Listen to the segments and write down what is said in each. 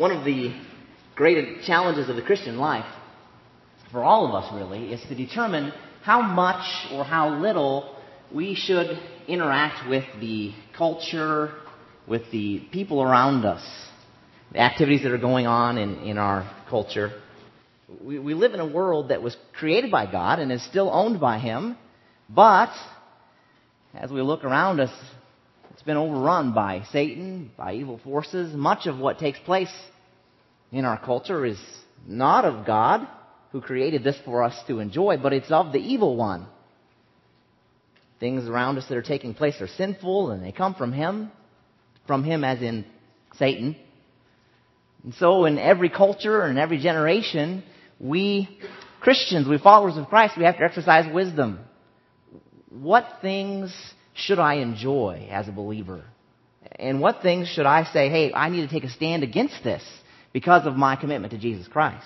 One of the great challenges of the Christian life, for all of us really, is to determine how much or how little we should interact with the culture, with the people around us, the activities that are going on in our culture. We live in a world that was created by God and is still owned by Him, but as we look around us, it's been overrun by Satan, by evil forces. Much of what takes place in our culture is not of God, who created this for us to enjoy, but it's of the evil one. Things around us that are taking place are sinful, and they come from him as in Satan. And so in every culture and every generation, we Christians, we followers of Christ, we have to exercise wisdom. What things should I enjoy as a believer? And what things should I say, hey, I need to take a stand against this because of my commitment to Jesus Christ?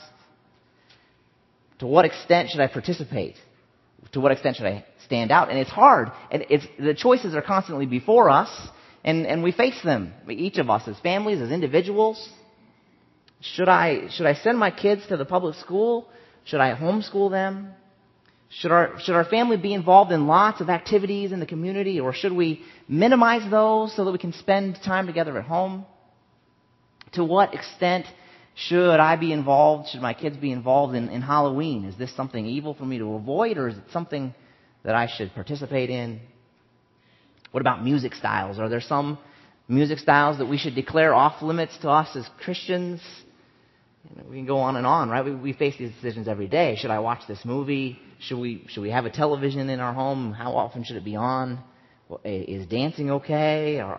To what extent should I participate? To what extent should I stand out? And it's hard. And the choices are constantly before us, and we face them. Each of us as families, as individuals. Should I send my kids to the public school? Should I homeschool them? Should our family be involved in lots of activities in the community, or should we minimize those so that we can spend time together at home? To what extent should I be involved? Should my kids be involved in Halloween? Is this something evil for me to avoid, or is it something that I should participate in? What about music styles? Are there some music styles that we should declare off limits to us as Christians? We can go on and on, right? We face these decisions every day. Should I watch this movie? Should we have a television in our home? How often should it be on? Is dancing okay? Or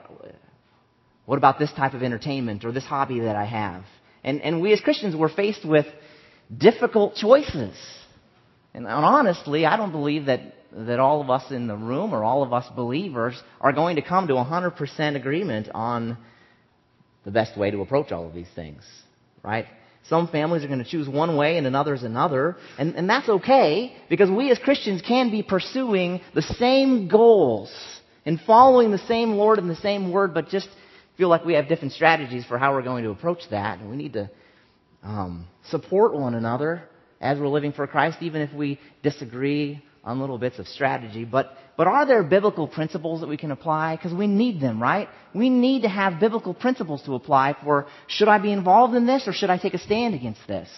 what about this type of entertainment or this hobby that I have? And we as Christians, we're faced with difficult choices. And honestly, I don't believe that all of us in the room or all of us believers are going to come to 100% agreement on the best way to approach all of these things, right? Some families are going to choose one way and another's another. And that's okay, because we as Christians can be pursuing the same goals and following the same Lord and the same Word, but just feel like we have different strategies for how we're going to approach that. And we need to support one another as we're living for Christ, even if we disagree on little bits of strategy. But are there biblical principles that we can apply? Because we need them, right? We need to have biblical principles to apply for, should I be involved in this or should I take a stand against this?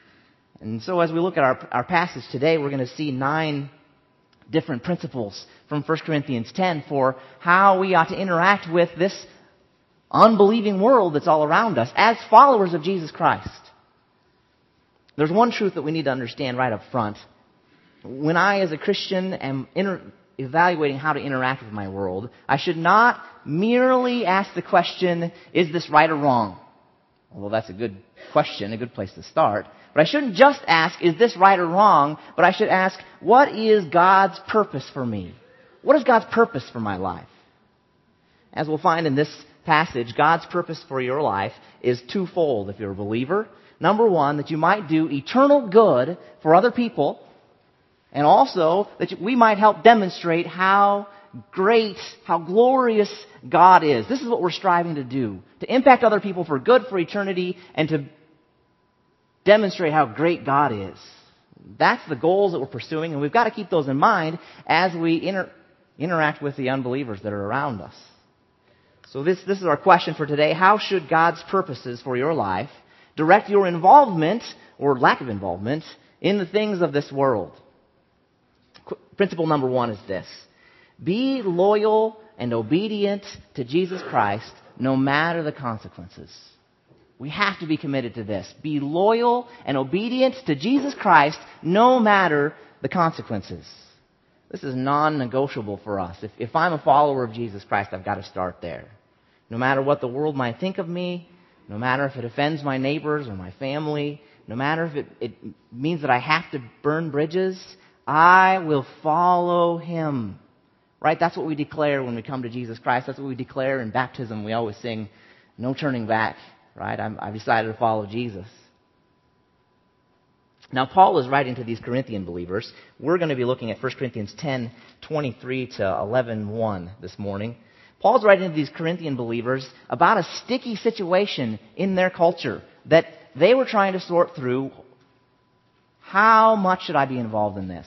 And so as we look at our passage today, we're going to see 9 different principles from 1 Corinthians 10 for how we ought to interact with this unbelieving world that's all around us as followers of Jesus Christ. There's one truth that we need to understand right up front. When I, as a Christian, am evaluating how to interact with my world, I should not merely ask the question, is this right or wrong? Although that's a good question, a good place to start. But I shouldn't just ask, is this right or wrong? But I should ask, what is God's purpose for me? What is God's purpose for my life? As we'll find in this passage, God's purpose for your life is twofold if you're a believer. Number one, that you might do eternal good for other people, and also that we might help demonstrate how great, how glorious God is. This is what we're striving to do, to impact other people for good, for eternity, and to demonstrate how great God is. That's the goals that we're pursuing, and we've got to keep those in mind as we interact with the unbelievers that are around us. So this is our question for today. How should God's purposes for your life direct your involvement, or lack of involvement, in the things of this world? Principle number 1 is this: be loyal and obedient to Jesus Christ no matter the consequences. We have to be committed to this. Be loyal and obedient to Jesus Christ no matter the consequences. This is non-negotiable for us. If I'm a follower of Jesus Christ, I've got to start there. No matter what the world might think of me, no matter if it offends my neighbors or my family, no matter if it means that I have to burn bridges, I will follow Him. Right? That's what we declare when we come to Jesus Christ. That's what we declare in baptism. We always sing, no turning back. Right? I've decided to follow Jesus. Now, Paul is writing to these Corinthian believers. We're going to be looking at 1 Corinthians 10:23 to 11:1 this morning. Paul's writing to these Corinthian believers about a sticky situation in their culture. that they were trying to sort through, how much should I be involved in this?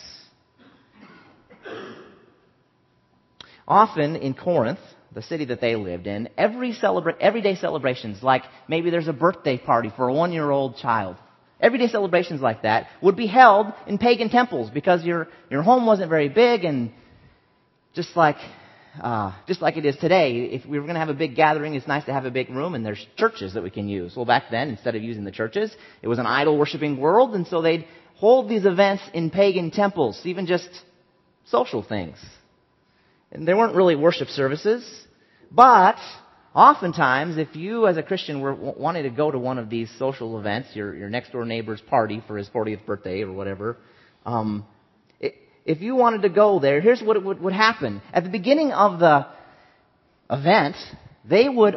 Often in Corinth, the city that they lived in, everyday celebrations, like maybe there's a birthday party for a 1-year-old child. Everyday celebrations like that would be held in pagan temples because your home wasn't very big, and just like it is today, if we were going to have a big gathering, it's nice to have a big room, and there's churches that we can use. Well, back then, instead of using the churches, it was an idol-worshiping world, and so they'd hold these events in pagan temples, even just social things. And there weren't really worship services, but oftentimes, if you as a Christian were wanting to go to one of these social events, your next door neighbor's party for his 40th birthday or whatever, if you wanted to go there, here's what would happen. At the beginning of the event, they would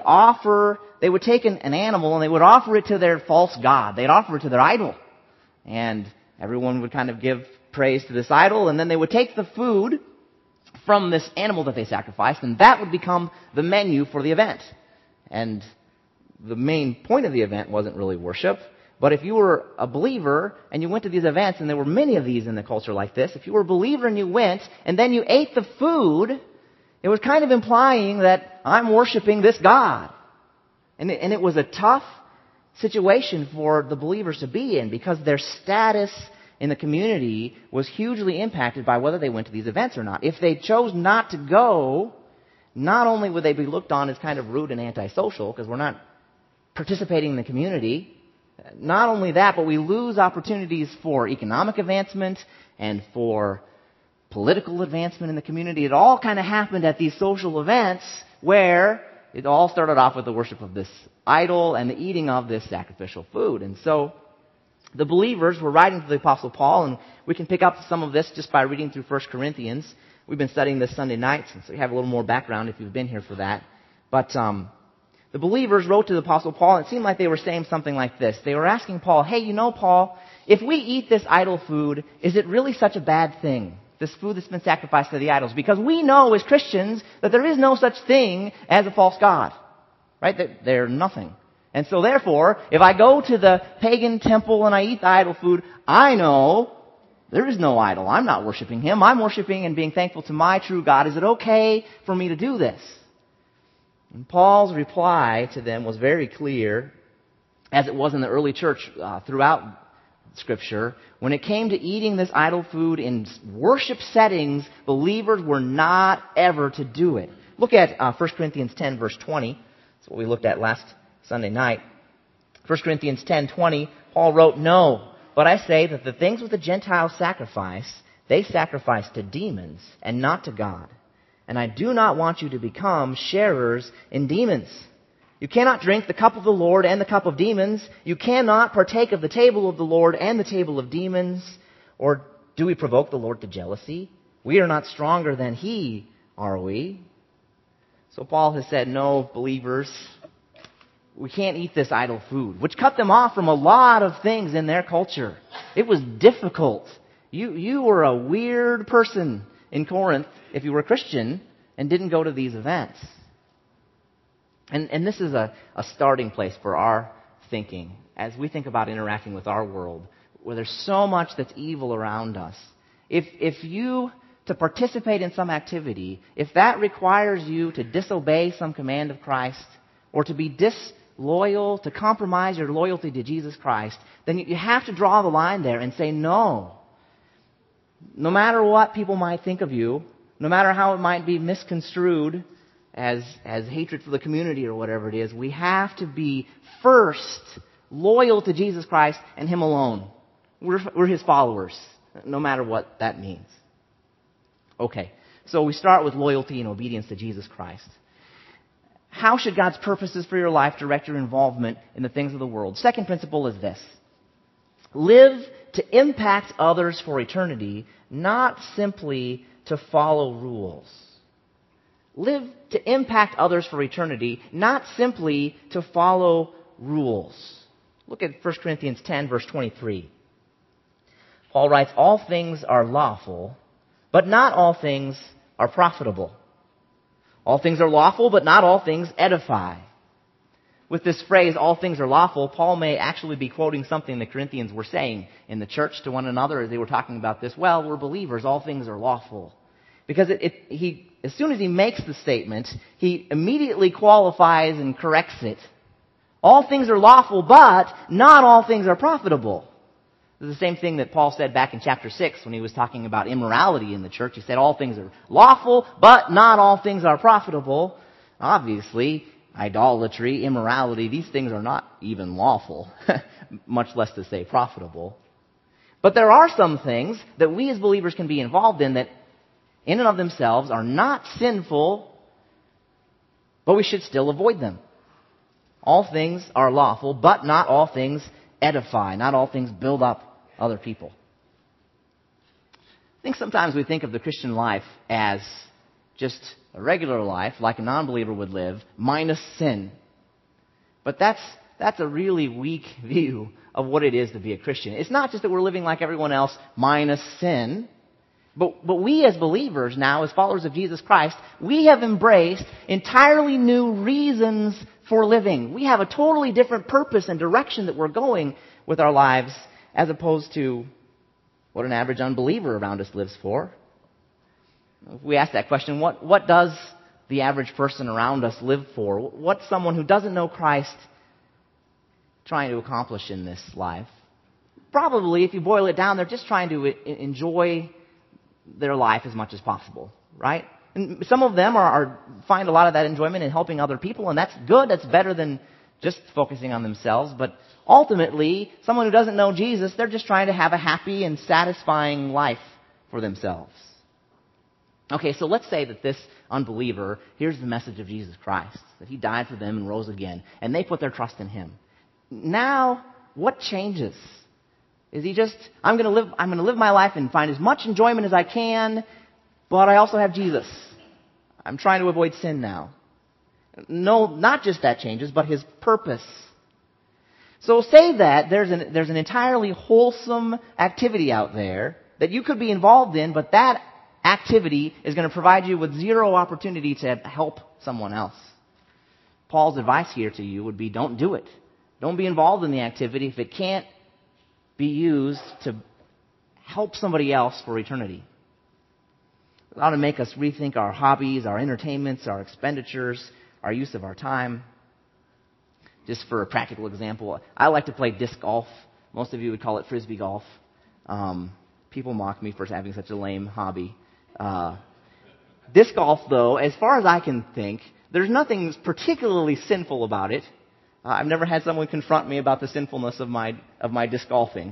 take an animal and they would offer it to their false god. They'd offer it to their idol. And everyone would kind of give praise to this idol, and then they would take the food from this animal that they sacrificed, and that would become the menu for the event. And the main point of the event wasn't really worship, but if you were a believer and you went to these events, and there were many of these in the culture like this, if you were a believer and you went, and then you ate the food, it was kind of implying that I'm worshiping this God. And it was a tough situation for the believers to be in, because their status in the community was hugely impacted by whether they went to these events or not. If they chose not to go, not only would they be looked on as kind of rude and antisocial, because we're not participating in the community, not only that, but we lose opportunities for economic advancement and for political advancement in the community. It all kind of happened at these social events where it all started off with the worship of this idol and the eating of this sacrificial food. And so the believers were writing to the Apostle Paul, and we can pick up some of this just by reading through 1 Corinthians. We've been studying this Sunday nights, and so you have a little more background if you've been here for that. But the believers wrote to the Apostle Paul, and it seemed like they were saying something like this. They were asking Paul, hey, Paul, if we eat this idol food, is it really such a bad thing? This food that's been sacrificed to the idols? Because we know as Christians that there is no such thing as a false god. Right? They're nothing. And so therefore, if I go to the pagan temple and I eat the idol food, I know there is no idol. I'm not worshiping him. I'm worshiping and being thankful to my true God. Is it okay for me to do this? And Paul's reply to them was very clear, as it was in the early church throughout Scripture. When it came to eating this idol food in worship settings, believers were not ever to do it. Look at 1 Corinthians 10, verse 20. That's what we looked at last Sunday night. 1 Corinthians 10:20, Paul wrote, no, but I say that the things which the Gentiles sacrifice, they sacrifice to demons and not to God. And I do not want you to become sharers in demons. You cannot drink the cup of the Lord and the cup of demons. You cannot partake of the table of the Lord and the table of demons. Or do we provoke the Lord to jealousy? We are not stronger than He, are we? So Paul has said, no, believers, we can't eat this idol food, which cut them off from a lot of things in their culture. It was difficult. You were a weird person in Corinth if you were a Christian and didn't go to these events. And this is a starting place for our thinking as we think about interacting with our world, where there's so much that's evil around us. If you, to participate in some activity, if that requires you to disobey some command of Christ, or to be disloyal, to compromise your loyalty to Jesus Christ, then you have to draw the line there and say no. No matter what people might think of you, no matter how it might be misconstrued as hatred for the community or whatever it is, we have to be first loyal to Jesus Christ and Him alone. We're His followers, no matter what that means. Okay, so we start with loyalty and obedience to Jesus Christ. How should God's purposes for your life direct your involvement in the things of the world? Second principle is this. Live to impact others for eternity, not simply to follow rules. Live to impact others for eternity, not simply to follow rules. Look at 1 Corinthians 10, verse 23. Paul writes, all things are lawful, but not all things are profitable. All things are lawful, but not all things edify. with this phrase, all things are lawful, Paul may actually be quoting something the Corinthians were saying in the church to one another as they were talking about this. Well, we're believers, all things are lawful. Because as soon as he makes the statement, he immediately qualifies and corrects it. All things are lawful, but not all things are profitable. This is the same thing that Paul said back in chapter 6 when he was talking about immorality in the church. He said all things are lawful, but not all things are profitable. Obviously, idolatry, immorality, these things are not even lawful, much less to say profitable. But there are some things that we as believers can be involved in that in and of themselves are not sinful, but we should still avoid them. All things are lawful, but not all things edify. Not all things build up other people. I think sometimes we think of the Christian life as just a regular life, like a non-believer would live, minus sin. But that's a really weak view of what it is to be a Christian. It's not just that we're living like everyone else, minus sin. But we as believers now, as followers of Jesus Christ, we have embraced entirely new reasons for living. We have a totally different purpose and direction that we're going with our lives as opposed to what an average unbeliever around us lives for. If we ask that question, what does the average person around us live for? What's someone who doesn't know Christ trying to accomplish in this life? Probably, if you boil it down, they're just trying to enjoy their life as much as possible, right? And some of them find a lot of that enjoyment in helping other people, and that's good. That's better than just focusing on themselves. But ultimately, someone who doesn't know Jesus, they're just trying to have a happy and satisfying life for themselves. Okay, so let's say that this unbeliever hears the message of Jesus Christ, that he died for them and rose again, and they put their trust in him. Now, what changes? Is he just, I'm going to live my life and find as much enjoyment as I can, but I also have Jesus. I'm trying to avoid sin now. No, not just that changes, but his purpose. So say that there's an entirely wholesome activity out there that you could be involved in, but that activity is going to provide you with zero opportunity to help someone else. Paul's advice here to you would be, don't do it. Don't be involved in the activity if it can't be used to help somebody else for eternity. It ought to make us rethink our hobbies, our entertainments, our expenditures, our use of our time. Just for a practical example, I like to play disc golf. Most of you would call it frisbee golf. People mock me for having such a lame hobby. Disc golf, though, as far as I can think, there's nothing particularly sinful about it. I've never had someone confront me about the sinfulness of my disc golfing.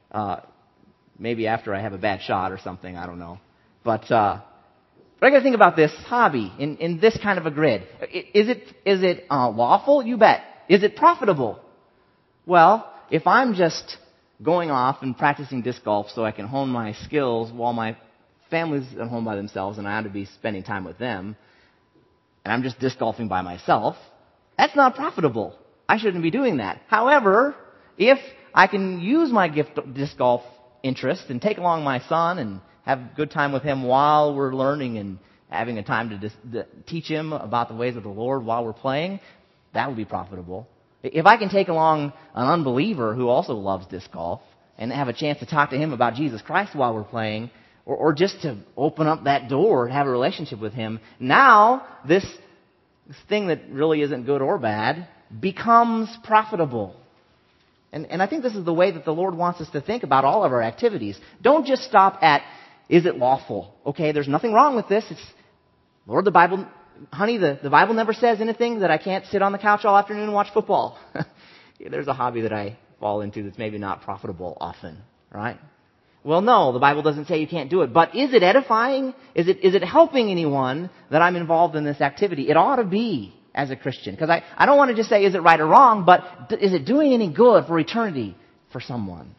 Maybe after I have a bad shot or something, I don't know. But I got to think about this hobby in this kind of a grid. Is it lawful? You bet. Is it profitable? Well, if I'm just going off and practicing disc golf so I can hone my skills while my family's at home by themselves and I ought to be spending time with them, and I'm just disc golfing by myself, that's not profitable. I shouldn't be doing that. However, if I can use my disc golf interest and take along my son and have a good time with him while we're learning and having a time to teach him about the ways of the Lord while we're playing, that would be profitable. If I can take along an unbeliever who also loves disc golf and have a chance to talk to him about Jesus Christ while we're playing, or just to open up that door and have a relationship with him, now this thing that really isn't good or bad becomes profitable. And I think this is the way that the Lord wants us to think about all of our activities. Don't just stop at, is it lawful? Okay, there's nothing wrong with this. Lord, the Bible never says anything that I can't sit on the couch all afternoon and watch football. There's a hobby that I fall into that's maybe not profitable often, right? Well, no, the Bible doesn't say you can't do it. But is it edifying? Is it helping anyone that I'm involved in this activity? It ought to be as a Christian. Because I don't want to just say, is it right or wrong, but is it doing any good for eternity for someone?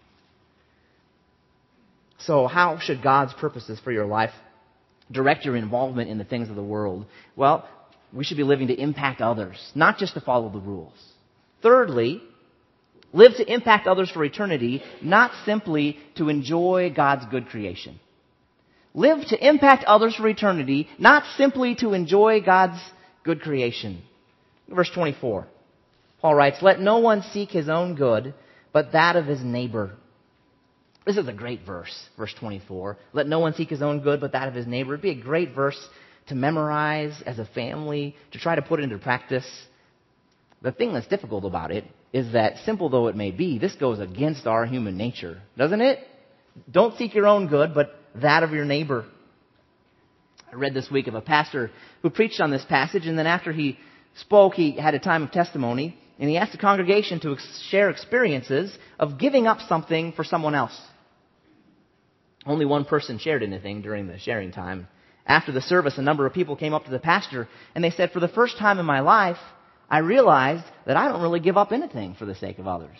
So how should God's purposes for your life direct your involvement in the things of the world? Well, we should be living to impact others, not just to follow the rules. Thirdly, live to impact others for eternity, not simply to enjoy God's good creation. Live to impact others for eternity, not simply to enjoy God's good creation. Verse 24. Paul writes, "Let no one seek his own good, but that of his neighbor." This is a great verse, verse 24. Let no one seek his own good, but that of his neighbor. It'd be a great verse to memorize as a family, to try to put into practice. The thing that's difficult about it is that, simple though it may be, this goes against our human nature, doesn't it? Don't seek your own good, but that of your neighbor. I read this week of a pastor who preached on this passage, and then after he spoke, he had a time of testimony, and he asked the congregation to share experiences of giving up something for someone else. Only one person shared anything during the sharing time. After the service, a number of people came up to the pastor, and they said, "For the first time in my life, I realized that I don't really give up anything for the sake of others."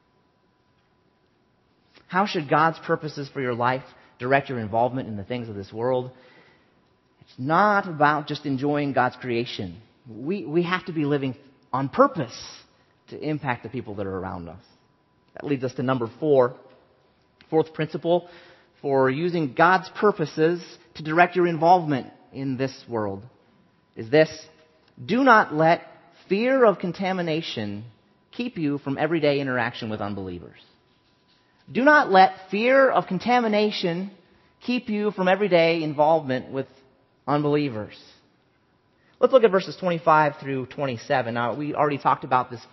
How should God's purposes for your life direct your involvement in the things of this world? It's not about just enjoying God's creation. We have to be living on purpose to impact the people that are around us. That leads us to number 4. Fourth principle for using God's purposes to direct your involvement in this world is this: do not let fear of contamination keep you from everyday interaction with unbelievers. Do not let fear of contamination keep you from everyday involvement with unbelievers. Let's look at verses 25 through 27. Now, we already talked about this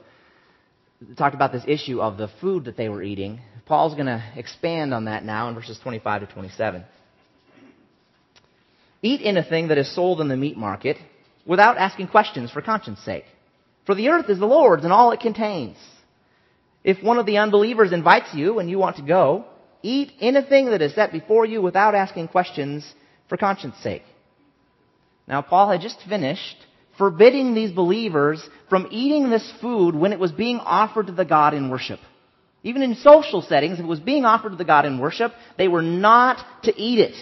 issue of the food that they were eating. Paul's going to expand on that now in verses 25 to 27. Eat anything that is sold in the meat market without asking questions for conscience sake. For the earth is the Lord's and all it contains. If one of the unbelievers invites you and you want to go, eat anything that is set before you without asking questions for conscience sake. Now, Paul had just finished forbidding these believers from eating this food when it was being offered to the God in worship. Even in social settings, if it was being offered to the God in worship, they were not to eat it.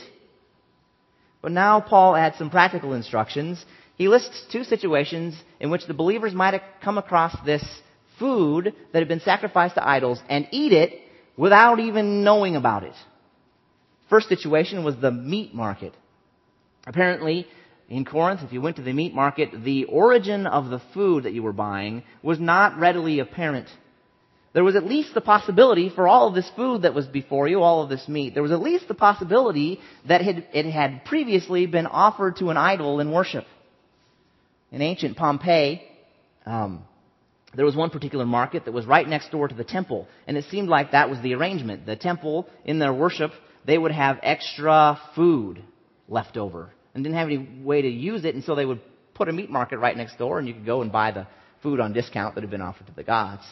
But now Paul adds some practical instructions. He lists 2 situations in which the believers might have come across this food that had been sacrificed to idols and eat it without even knowing about it. First situation was the meat market. Apparently, in Corinth, if you went to the meat market, the origin of the food that you were buying was not readily apparent. There was at least the possibility for all of this food that was before you, all of this meat, there was at least the possibility that it had previously been offered to an idol in worship. In ancient Pompeii, there was one particular market that was right next door to the temple, and it seemed like that was the arrangement. The temple, in their worship, they would have extra food left over and didn't have any way to use it, and so they would put a meat market right next door, and you could go and buy the food on discount that had been offered to the gods.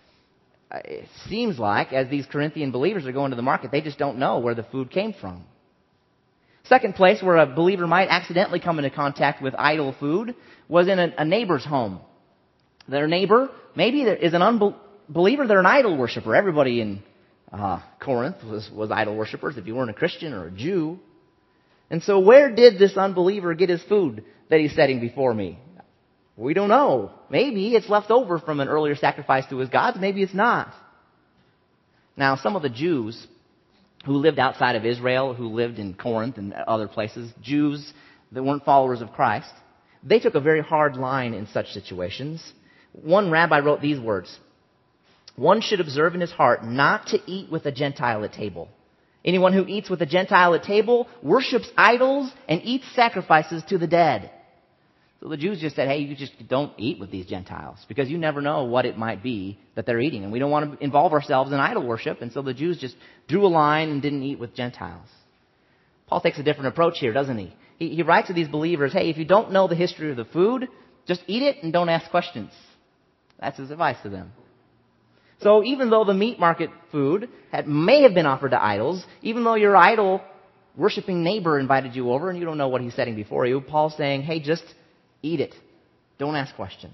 It seems like, as these Corinthian believers are going to the market, they just don't know where the food came from. Second place where a believer might accidentally come into contact with idol food was in a neighbor's home. Their neighbor, maybe there is an unbeliever, they're an idol worshiper. Everybody in Corinth was idol worshipers if you weren't a Christian or a Jew. And so where did this unbeliever get his food that he's setting before me? We don't know. Maybe it's left over from an earlier sacrifice to his gods. Maybe it's not. Now, some of the Jews who lived outside of Israel, who lived in Corinth and other places, Jews that weren't followers of Christ, they took a very hard line in such situations. One rabbi wrote these words: "One should observe in his heart not to eat with a Gentile at table. Anyone who eats with a Gentile at table worships idols and eats sacrifices to the dead." So the Jews just said, hey, you just don't eat with these Gentiles because you never know what it might be that they're eating. And we don't want to involve ourselves in idol worship. And so the Jews just drew a line and didn't eat with Gentiles. Paul takes a different approach here, doesn't he? He writes to these believers, hey, if you don't know the history of the food, just eat it and don't ask questions. That's his advice to them. So even though the meat market food may have been offered to idols, even though your idol worshiping neighbor invited you over and you don't know what he's setting before you, Paul's saying, hey, just eat it. Don't ask questions.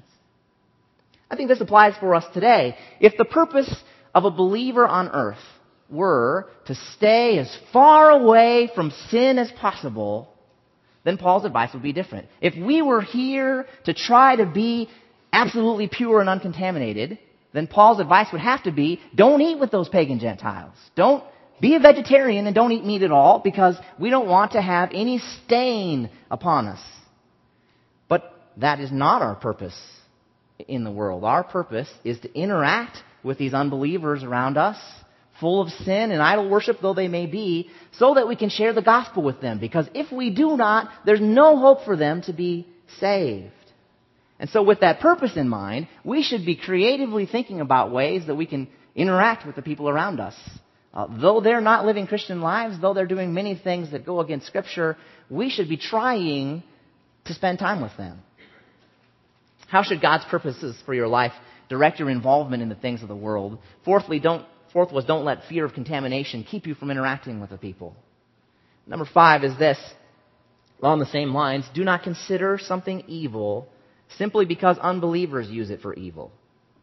I think this applies for us today. If the purpose of a believer on earth were to stay as far away from sin as possible, then Paul's advice would be different. If we were here to try to be absolutely pure and uncontaminated, then Paul's advice would have to be, don't eat with those pagan Gentiles. Don't be a vegetarian and don't eat meat at all because we don't want to have any stain upon us. But that is not our purpose in the world. Our purpose is to interact with these unbelievers around us, full of sin and idol worship though they may be, so that we can share the gospel with them. Because if we do not, there's no hope for them to be saved. And so with that purpose in mind, we should be creatively thinking about ways that we can interact with the people around us. Though they're not living Christian lives, though they're doing many things that go against Scripture, we should be trying to spend time with them. How should God's purposes for your life direct your involvement in the things of the world? Fourth was don't let fear of contamination keep you from interacting with the people. Number 5 is this, along the same lines, do not consider something evil simply because unbelievers use it for evil.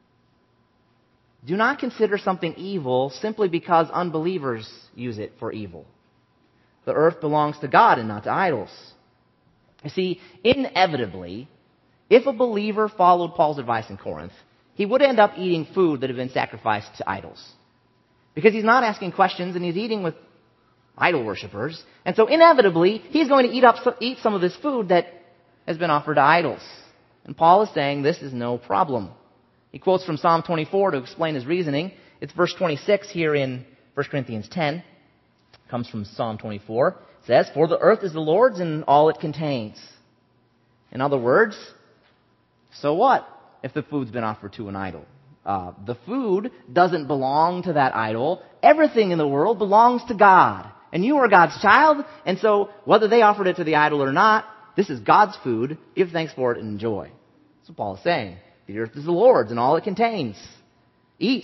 Do not consider something evil simply because unbelievers use it for evil. The earth belongs to God and not to idols. You see, inevitably, if a believer followed Paul's advice in Corinth, he would end up eating food that had been sacrificed to idols. Because he's not asking questions and he's eating with idol worshippers. And so inevitably, he's going to eat some of this food that has been offered to idols. And Paul is saying this is no problem. He quotes from Psalm 24 to explain his reasoning. It's verse 26 here in 1 Corinthians 10. It comes from Psalm 24. It says, "For the earth is the Lord's and all it contains." In other words, so what if the food's been offered to an idol? The food doesn't belong to that idol. Everything in the world belongs to God. And you are God's child, and so whether they offered it to the idol or not, this is God's food. Give thanks for it and enjoy. That's what Paul is saying. The earth is the Lord's and all it contains. Eat.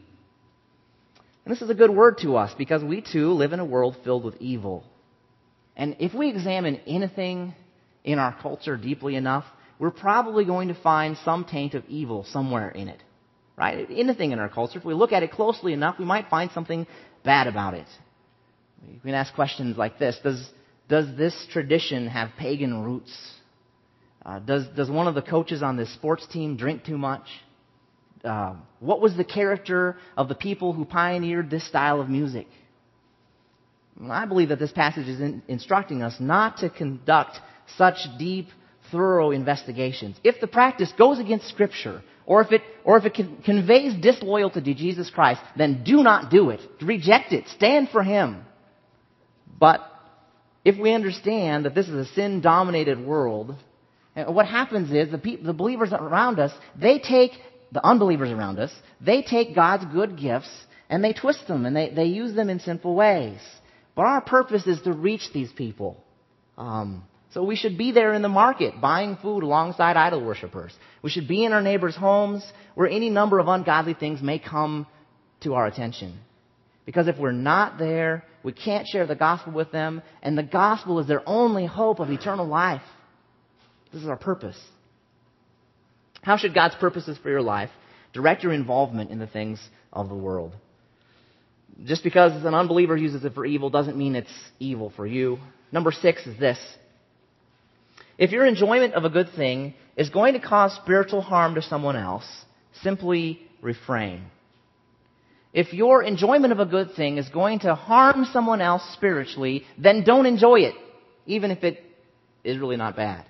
And this is a good word to us because we too live in a world filled with evil. And if we examine anything in our culture deeply enough, we're probably going to find some taint of evil somewhere in it. Right? Anything in our culture, if we look at it closely enough, we might find something bad about it. We can ask questions like this. Does this tradition have pagan roots? Does one of the coaches on this sports team drink too much? What was the character of the people who pioneered this style of music? I believe that this passage is instructing us not to conduct such deep, thorough investigations. If the practice goes against Scripture, or if it conveys disloyalty to Jesus Christ, then do not do it. Reject it. Stand for Him. But if we understand that this is a sin-dominated world, what happens is the believers around us, the unbelievers around us, they take God's good gifts and they twist them and they use them in sinful ways. But our purpose is to reach these people. So we should be there in the market, buying food alongside idol worshippers. We should be in our neighbors' homes where any number of ungodly things may come to our attention. Because if we're not there, we can't share the gospel with them, and the gospel is their only hope of eternal life. This is our purpose. How should God's purposes for your life direct your involvement in the things of the world? Just because an unbeliever uses it for evil doesn't mean it's evil for you. Number 6 is this. If your enjoyment of a good thing is going to cause spiritual harm to someone else, simply refrain. If your enjoyment of a good thing is going to harm someone else spiritually, then don't enjoy it, even if it is really not bad.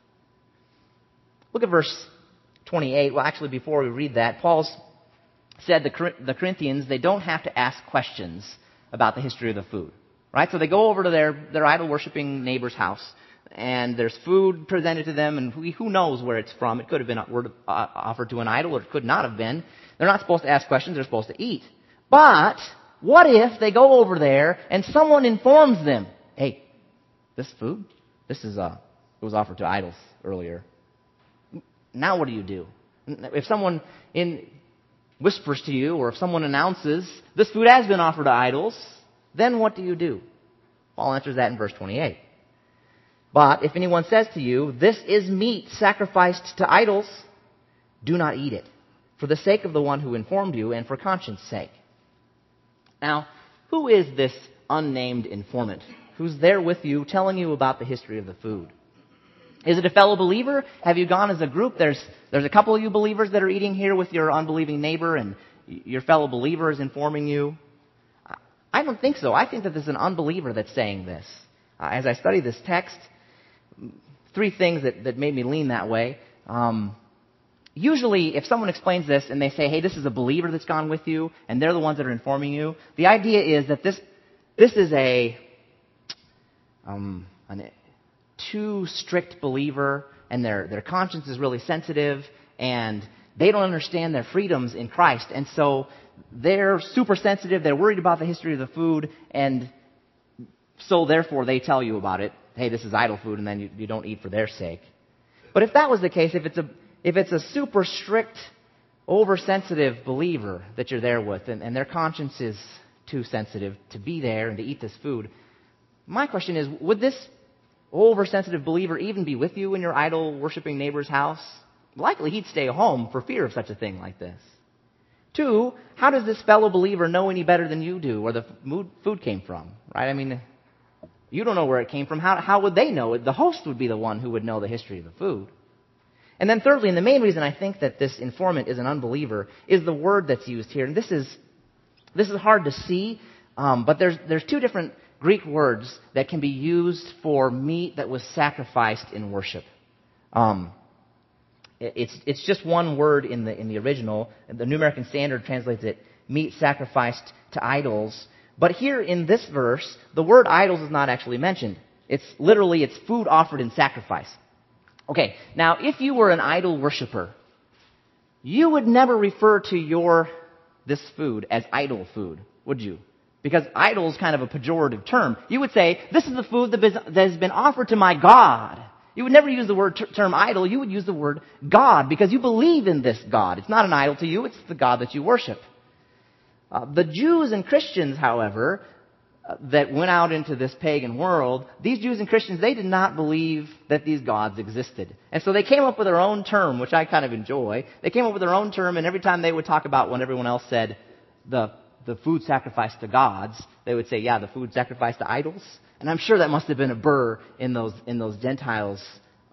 Look at verse 28. Well, actually, before we read that, Paul said the Corinthians, they don't have to ask questions about the history of the food. Right? So they go over to their idol-worshiping neighbor's house, and there's food presented to them, and who knows where it's from. It could have been offered to an idol, or it could not have been. They're not supposed to ask questions. They're supposed to eat. But what if they go over there and someone informs them, hey, this food, it was offered to idols earlier. Now what do you do? If someone whispers to you, or if someone announces, this food has been offered to idols, then what do you do? Paul answers that in verse 28. But if anyone says to you, this is meat sacrificed to idols, do not eat it, for the sake of the one who informed you and for conscience sake. Now, who is this unnamed informant who's there with you telling you about the history of the food? Is it a fellow believer? Have you gone as a group? There's a couple of you believers that are eating here with your unbelieving neighbor, and your fellow believer is informing you. I don't think so. I think that this is an unbeliever that's saying this. As I study this text, 3 things that made me lean that way. Usually, if someone explains this and they say, hey, this is a believer that's gone with you, and they're the ones that are informing you, the idea is that this is a too strict believer, and their conscience is really sensitive, and they don't understand their freedoms in Christ. And so they're super sensitive, they're worried about the history of the food, and so therefore they tell you about it. Hey, this is idol food, and then you don't eat for their sake. But if that was the case, if it's a super strict, oversensitive believer that you're there with, and their conscience is too sensitive to be there and to eat this food, my question is, would this oversensitive believer even be with you in your idol-worshiping neighbor's house? Likely he'd stay home for fear of such a thing like this. 2, how does this fellow believer know any better than you do where the food came from? Right? I mean, you don't know where it came from. How would they know? The host would be the one who would know the history of the food. And then thirdly, and the main reason I think that this informant is an unbeliever, is the word that's used here. And this is hard to see, but there's 2 different Greek words that can be used for meat that was sacrificed in worship. It's just one word in the original. The New American Standard translates it meat sacrificed to idols. But here in this verse, the word idols is not actually mentioned. It's food offered in sacrifice. Okay, now if you were an idol worshiper, you would never refer to this food as idol food, would you? Because idol is kind of a pejorative term. You would say, this is the food that has been offered to my God. You would never use the term idol. You would use the word God because you believe in this God. It's not an idol to you. It's the God that you worship. The Jews and Christians, however, that went out into this pagan world, these Jews and Christians, they did not believe that these gods existed. And so they came up with their own term, which I kind of enjoy. They came up with their own term, and every time they would talk about when everyone else said the food sacrificed to gods, they would say, yeah, the food sacrificed to idols. And I'm sure that must have been a burr in those Gentiles'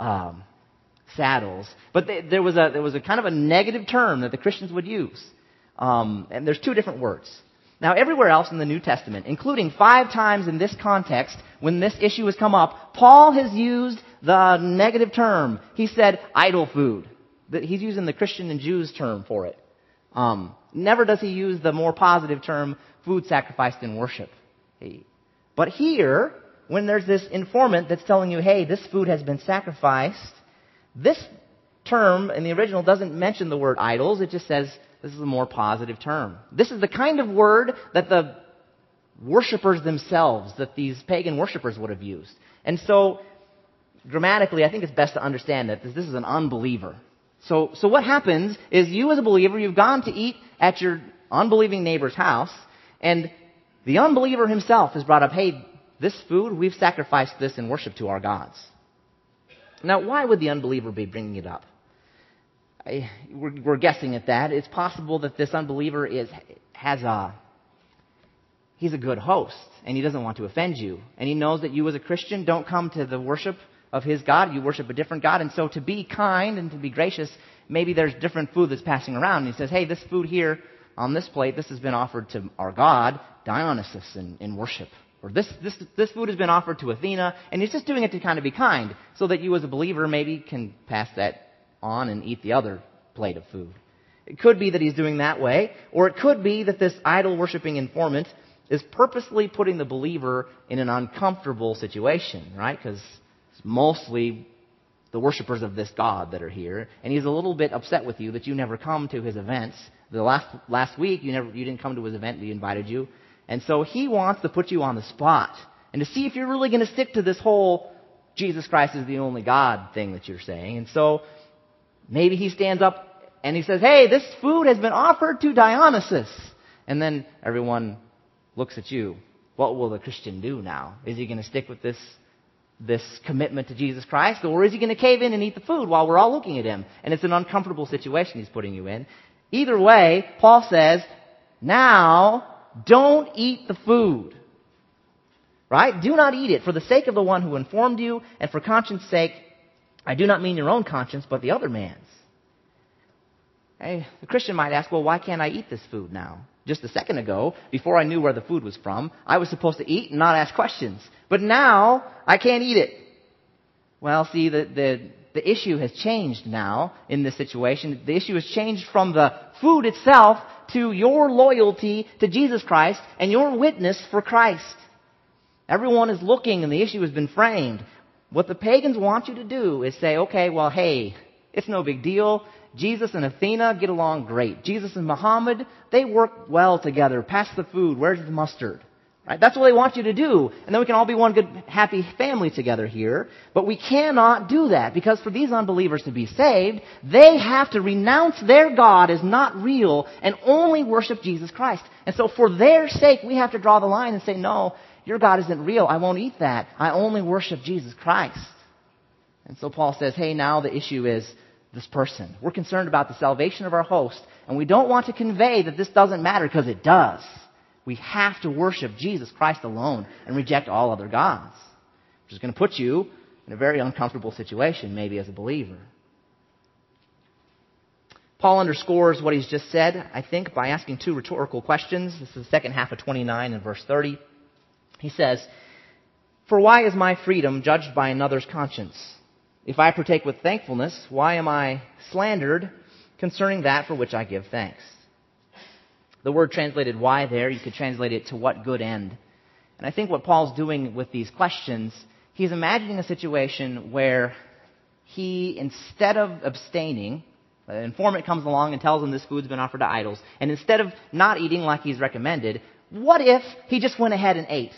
saddles. But there was a kind of a negative term that the Christians would use. And there's 2 different words. Now, everywhere else in the New Testament, including 5 times in this context, when this issue has come up, Paul has used the negative term. He said idol food. He's using the Christian and Jews term for it. Never does he use the more positive term food sacrificed in worship. But here, when there's this informant that's telling you, hey, this food has been sacrificed, this term in the original doesn't mention the word idols. It just says this is a more positive term. This is the kind of word that the worshipers themselves, that these pagan worshipers would have used. And so, grammatically, I think it's best to understand that this is an unbeliever. So what happens is you as a believer, you've gone to eat at your unbelieving neighbor's house, and the unbeliever himself has brought up, hey, this food, we've sacrificed this in worship to our gods. Now, why would the unbeliever be bringing it up? We're guessing at that. It's possible that this unbeliever he's a good host, and he doesn't want to offend you. And he knows that you as a Christian don't come to the worship of his God. You worship a different God. And so to be kind and to be gracious, maybe there's different food that's passing around. And he says, hey, this food here on this plate, this has been offered to our God, Dionysus, in worship. Or this food has been offered to Athena. And he's just doing it to kind of be kind, so that you as a believer maybe can pass that on and eat the other plate of food. It could be that he's doing that way, or it could be that this idol-worshiping informant is purposely putting the believer in an uncomfortable situation, right? Because it's mostly the worshipers of this God that are here, and he's a little bit upset with you that you never come to his events. The last week, you didn't come to his event, we invited you, and so he wants to put you on the spot and to see if you're really going to stick to this whole Jesus Christ is the only God thing that you're saying. And so maybe he stands up and he says, hey, this food has been offered to Dionysus. And then everyone looks at you. What will the Christian do now? Is he going to stick with this commitment to Jesus Christ? Or is he going to cave in and eat the food while we're all looking at him? And it's an uncomfortable situation he's putting you in. Either way, Paul says, now don't eat the food. Right? Do not eat it for the sake of the one who informed you, and for conscience sake. I do not mean your own conscience, but the other man's. Hey, the Christian might ask, well, why can't I eat this food now? Just a second ago, before I knew where the food was from, I was supposed to eat and not ask questions. But now, I can't eat it. Well, see, the the issue has changed now in this situation. The issue has changed from the food itself to your loyalty to Jesus Christ and your witness for Christ. Everyone is looking and the issue has been framed. What the pagans want you to do is say, okay, well, hey, it's no big deal. Jesus and Athena get along great. Jesus and Muhammad, they work well together. Pass the food. Where's the mustard? Right? That's what they want you to do. And then we can all be one good, happy family together here. But we cannot do that, because for these unbelievers to be saved, they have to renounce their God as not real and only worship Jesus Christ. And so for their sake, we have to draw the line and say, no, your God isn't real. I won't eat that. I only worship Jesus Christ. And so Paul says, hey, now the issue is this person. We're concerned about the salvation of our host, and we don't want to convey that this doesn't matter, because it does. We have to worship Jesus Christ alone and reject all other gods, which is going to put you in a very uncomfortable situation, maybe as a believer. Paul underscores what he's just said, I think, by asking two rhetorical questions. This is the second half of 29 and verse 30. He says, "For why is my freedom judged by another's conscience? If I partake with thankfulness, why am I slandered concerning that for which I give thanks?" The word translated "why" there, you could translate it "to what good end?" And I think what Paul's doing with these questions, he's imagining a situation where he, instead of abstaining, an informant comes along and tells him this food's been offered to idols, and instead of not eating like he's recommended, what if he just went ahead and ate?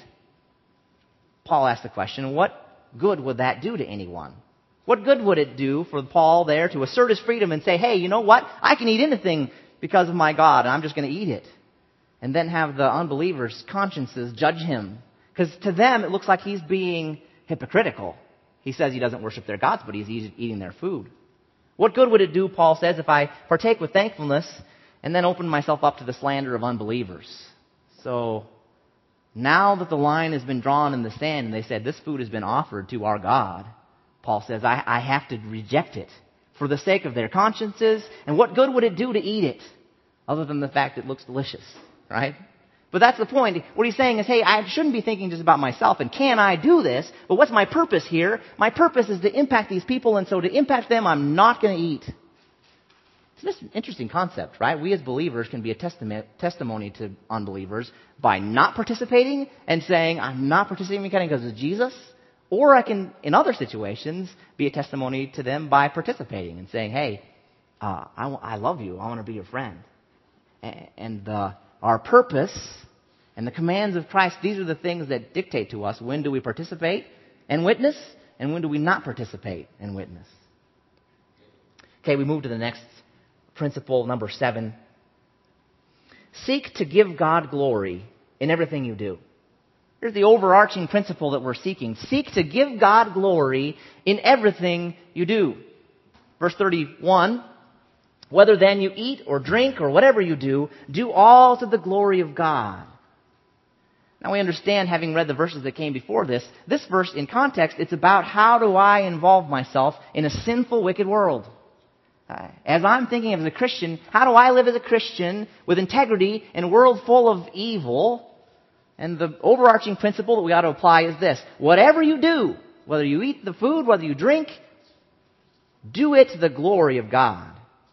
Paul asked the question, what good would that do to anyone? What good would it do for Paul there to assert his freedom and say, hey, you know what? I can eat anything because of my God, and I'm just going to eat it. And then have the unbelievers' consciences judge him. Because to them, it looks like he's being hypocritical. He says he doesn't worship their gods, but he's eating their food. What good would it do, Paul says, if I partake with thankfulness and then open myself up to the slander of unbelievers? So now that the line has been drawn in the sand and they said this food has been offered to our God, Paul says, I have to reject it for the sake of their consciences. And what good would it do to eat it other than the fact it looks delicious, right? But that's the point. What he's saying is, hey, I shouldn't be thinking just about myself and can I do this? But what's my purpose here? My purpose is to impact these people, and so to impact them, I'm not going to eat. It's an interesting concept, right? We as believers can be a testimony to unbelievers by not participating and saying, I'm not participating because of Jesus. Or I can, in other situations, be a testimony to them by participating and saying, hey, I love you. I want to be your friend. And our purpose and the commands of Christ, these are the things that dictate to us when do we participate and witness, and when do we not participate and witness. Okay, we move to the next principle, number 7. Seek to give God glory in everything you do. Here's the overarching principle that we're seeking. Seek to give God glory in everything you do. Verse 31, whether then you eat or drink or whatever you do all to the glory of God. Now we understand, having read the verses that came before this verse in context, it's about how do I involve myself in a sinful, wicked world. As I'm thinking as a Christian, how do I live as a Christian with integrity in a world full of evil? And the overarching principle that we ought to apply is this. Whatever you do, whether you eat the food, whether you drink, do it to the glory of God.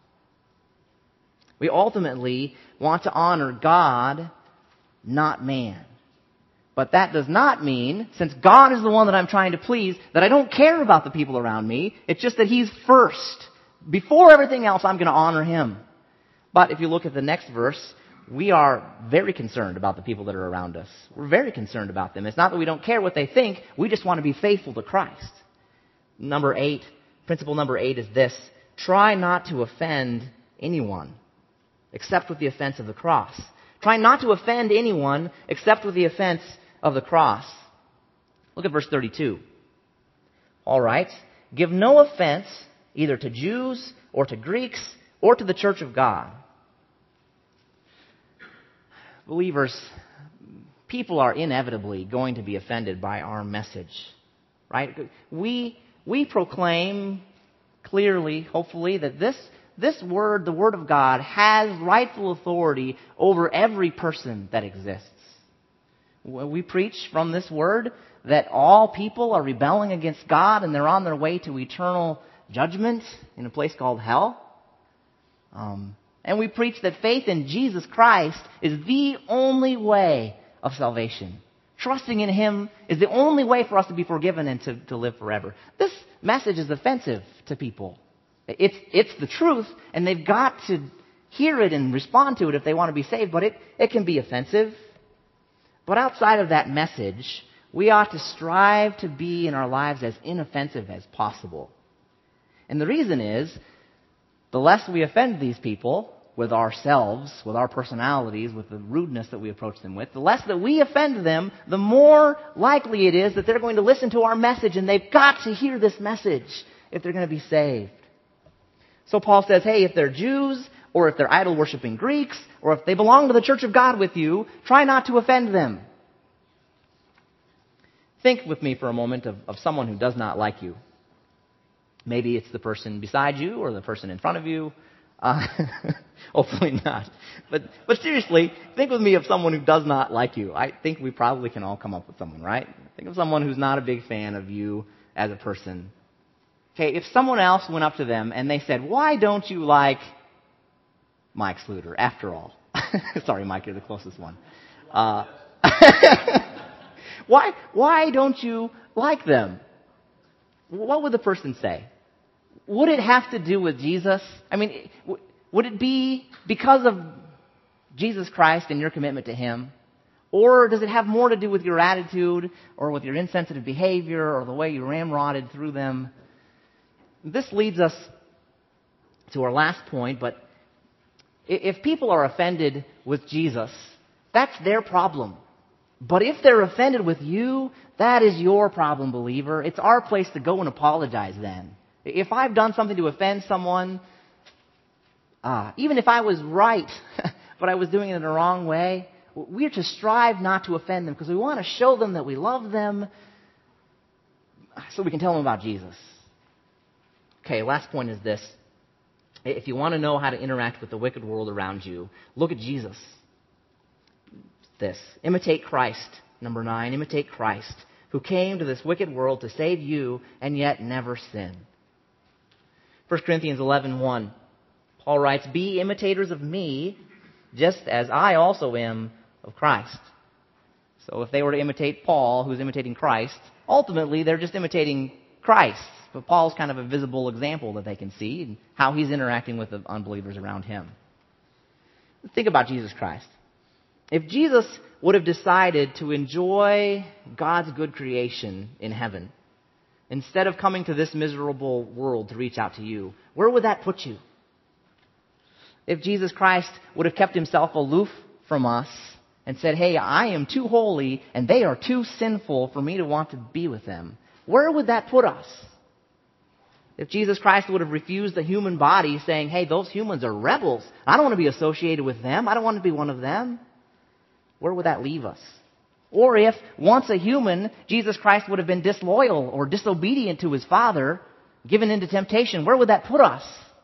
We ultimately want to honor God, not man. But that does not mean, since God is the one that I'm trying to please, that I don't care about the people around me. It's just that He's first. Before everything else, I'm going to honor Him. But if you look at the next verse, we are very concerned about the people that are around us. We're very concerned about them. It's not that we don't care what they think. We just want to be faithful to Christ. Principle number 8 is this. Try not to offend anyone except with the offense of the cross. Try not to offend anyone except with the offense of the cross. Look at verse 32. All right. Give no offense either to Jews or to Greeks or to the church of God. Believers, people are inevitably going to be offended by our message, right? We proclaim clearly, hopefully, that this word, the Word of God, has rightful authority over every person that exists. We preach from this Word that all people are rebelling against God and they're on their way to eternal judgment in a place called hell. And we preach that faith in Jesus Christ is the only way of salvation. Trusting in Him is the only way for us to be forgiven and to live forever. This message is offensive to people. It's the truth, and they've got to hear it and respond to it if they want to be saved, but it can be offensive. But outside of that message, we ought to strive to be in our lives as inoffensive as possible. And the reason is, the less we offend these people with ourselves, with our personalities, with the rudeness that we approach them with, the less that we offend them, the more likely it is that they're going to listen to our message, and they've got to hear this message if they're going to be saved. So Paul says, hey, if they're Jews, or if they're idol-worshiping Greeks, or if they belong to the church of God with you, try not to offend them. Think with me for a moment of someone who does not like you. Maybe it's the person beside you or the person in front of you. Hopefully not. But seriously, think with me of someone who does not like you. I think we probably can all come up with someone, right? Think of someone who's not a big fan of you as a person. Okay, if someone else went up to them and they said, why don't you like Mike Sluter, after all? Sorry, Mike, you're the closest one. Why don't you like them? What would the person say? Would it have to do with Jesus? I mean, would it be because of Jesus Christ and your commitment to Him? Or does it have more to do with your attitude or with your insensitive behavior or the way you ramrodded through them? This leads us to our last point, but if people are offended with Jesus, that's their problem. But if they're offended with you, that is your problem, believer. It's our place to go and apologize then. If I've done something to offend someone, even if I was right, but I was doing it in the wrong way, we're to strive not to offend them because we want to show them that we love them so we can tell them about Jesus. Okay, last point is this. If you want to know how to interact with the wicked world around you, look at Jesus. This. Imitate Christ. Number 9, imitate Christ, who came to this wicked world to save you and yet never sinned. 1 Corinthians 11:1, Paul writes, be imitators of me, just as I also am of Christ. So if they were to imitate Paul, who's imitating Christ, ultimately they're just imitating Christ. But Paul's kind of a visible example that they can see and how he's interacting with the unbelievers around him. Think about Jesus Christ. If Jesus would have decided to enjoy God's good creation in heaven, instead of coming to this miserable world to reach out to you, where would that put you? If Jesus Christ would have kept Himself aloof from us and said, hey, I am too holy and they are too sinful for me to want to be with them, where would that put us? If Jesus Christ would have refused the human body, saying, hey, those humans are rebels. I don't want to be associated with them. I don't want to be one of them. Where would that leave us? Or if, once a human, Jesus Christ would have been disloyal or disobedient to His Father, given into temptation, where would that put us?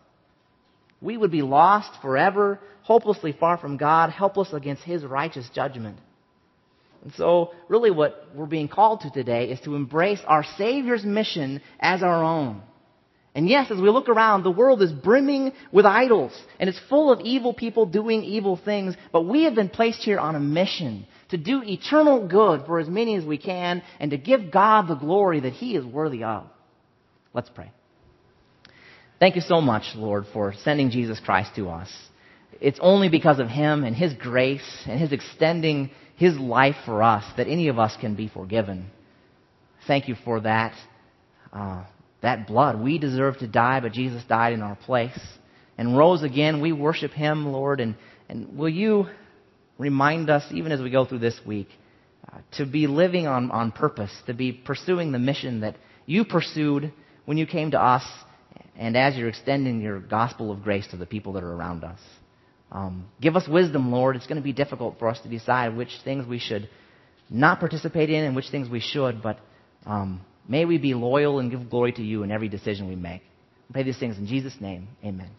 We would be lost forever, hopelessly far from God, helpless against His righteous judgment. And so, really what we're being called to today is to embrace our Savior's mission as our own. And yes, as we look around, the world is brimming with idols, and it's full of evil people doing evil things, but we have been placed here on a mission to do eternal good for as many as we can, and to give God the glory that He is worthy of. Let's pray. Thank you so much, Lord, for sending Jesus Christ to us. It's only because of Him and His grace and His extending His life for us that any of us can be forgiven. Thank you for that. That blood. We deserve to die, but Jesus died in our place and rose again. We worship Him, Lord, and will You remind us, even as we go through this week, to be living on purpose, to be pursuing the mission that You pursued when You came to us, and as You're extending Your gospel of grace to the people that are around us. Give us wisdom, Lord. It's going to be difficult for us to decide which things we should not participate in and which things we should, but may we be loyal and give glory to You in every decision we make. I pray these things in Jesus' name. Amen.